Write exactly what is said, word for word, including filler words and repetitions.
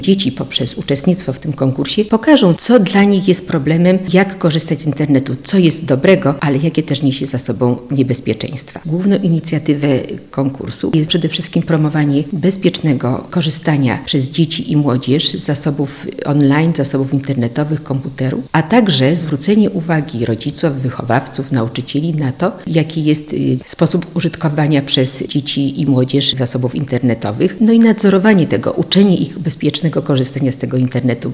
Dzieci poprzez uczestnictwo w tym konkursie pokażą, co dla nich jest problemem, jak korzystać z internetu, co jest dobrego, ale jakie też niesie za sobą niebezpieczeństwa. Główną inicjatywę konkursu jest przede wszystkim promowanie bezpiecznego korzystania przez dzieci i młodzież z zasobów online, zasobów internetowych, komputerów, a także zwrócenie uwagi rodziców, wychowawców, nauczycieli na to, jaki jest sposób użytkowania przez dzieci i młodzież zasobów internetowych, no i nadzorowanie tego, uczenie ich bezpiecznego korzystania z tego internetu.